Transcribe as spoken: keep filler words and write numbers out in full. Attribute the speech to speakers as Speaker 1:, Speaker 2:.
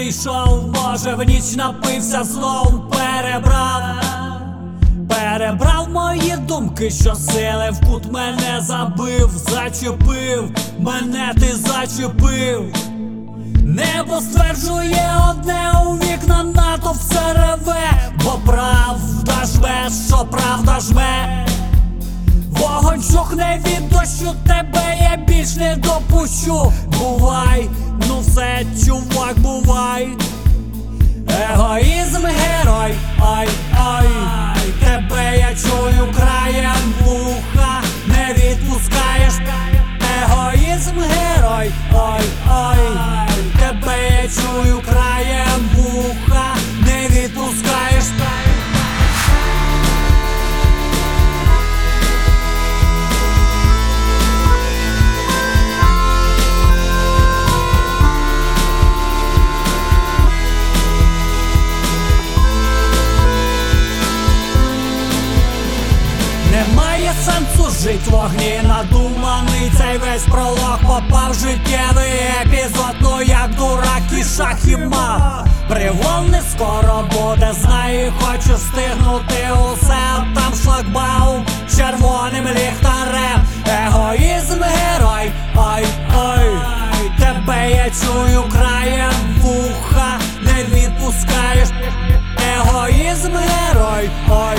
Speaker 1: прийшов, може в ніч напився, знов перебрав, перебрав мої думки, що сили в кут мене забив, зачепив, мене ти зачепив. Небо стверджує одне, у вікна НАТО все реве, бо правда жме, що правда жме. Вогонь чухне від дощу, тебе я більш не допущу. Бувай, ну все, чувак, бувай. Егоїзм герой, ой, ой, тебе я чую краєм вуха, не відпускаєш. Егоїзм герой, ой, ой, тебе я чую краєм вуха, не відпускаєш. Немає сенсу жить в вогні, надуманий цей весь пролог, попав в життєвий епізод, ну як дурак і шахіма. Привол не скоро буде, знаю, хочу встигнути усе, там шлагбаум червоним ліхтарем. Егоїзм герой, ой, ой, тебе я чую краєм вуха, не відпускаєш. Егоїзм герой, ой,